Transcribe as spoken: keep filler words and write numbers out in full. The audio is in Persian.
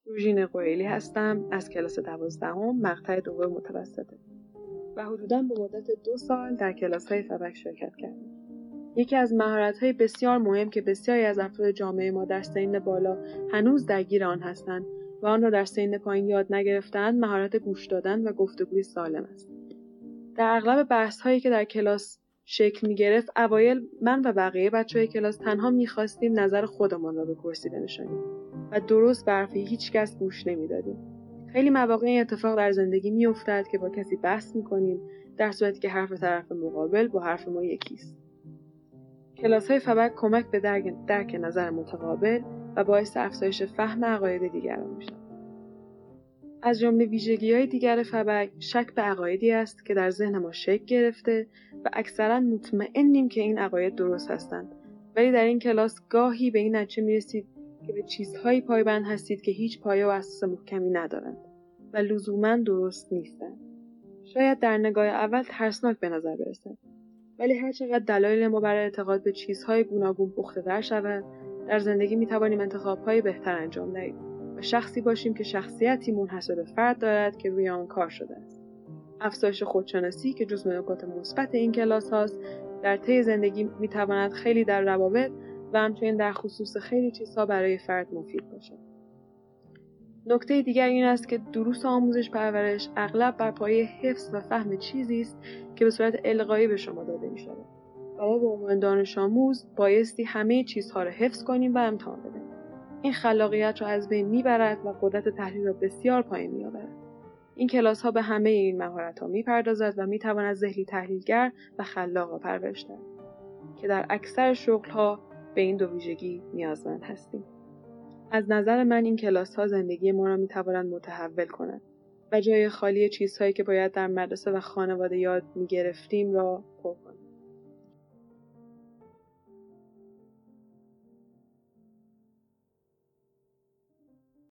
روژین قویلی هستم از کلاس دوازدهم مقطع دوم متوسطه و حدوداً به مدت دو سال در کلاس‌های فبک شرکت کردم. یکی از مهارت‌های بسیار مهم که بسیاری از افراد جامعه ما در سن بالا هنوز درگیر آن هستند و آن را در سن پایین یاد نگرفتند، مهارت گوش دادن و گفتگوی سالم است. در اغلب بحث‌هایی که در کلاس شکل می‌گرفت، اوایل من و بقیه بچه‌های کلاس تنها می‌خواستیم نظر خودمان را به کرسی بنشانیم و درست به حرف هیچ کس گوش نمی‌دادیم. خیلی مواقع این اتفاق در زندگی می‌افتد که با کسی بحث می‌کنیم در صورتی که حرف طرف مقابل با حرف ما یکیست. کلاس‌های فبک کمک به درک, درک نظر متقابل و باعث افزایش فهم عقاید دیگران می‌شود. از جمله ویژگی‌های دیگر فبک شک به عقایدی است که در ذهن ما شکل گرفته و اکثراً مطمئنیم که این عقاید درست هستند، ولی در این کلاس گاهی به این نتیجه می‌رسید که به چیزهایی پایبند هستید که هیچ پایه و اساس محکمی ندارند و لزوماً درست نیستند. شاید در نگاه اول ترسناک به نظر برسد، ولی هر چقدر دلایل ما برای اعتقاد به چیزهای گوناگون پخته‌تر شود، در زندگی می‌توانیم انتخاب‌های بهتر انجام دهیم و شخصی باشیم که شخصیتی منحصر به فرد دارد که روی آن کار شده است. افزایش خودشناسی که جزو نکات مثبت این کلاس هاست، در طی زندگی می‌تواند خیلی در روابط و همچنین در خصوص خیلی چیزها برای فرد مفید باشد. نکته دیگر این است که دروس آموزش پرورش اغلب بر پایه حفظ و فهم چیزی است که به صورت القایی به شما داده می شود. و ما به عنوان دانش آموز بایستی همه چیزها را حفظ کنیم و امتحان بدهیم. این خلاقیت را از بین می برد و قدرت تحلیل را بسیار پایین می آورد. این کلاس ها به همه این مهارت ها می پردازد و می تواند ذهنی تحلیلگر و خلاق را پرورش دهد که در اکثر شغل ها به این دو ویژگی نیازمند هستیم. از نظر من این کلاس ها زندگی ما را می توانند متحول کنند و جای خالی چیزهایی که باید در مدرسه و خانواده یاد می گرفتیم را پر کنند.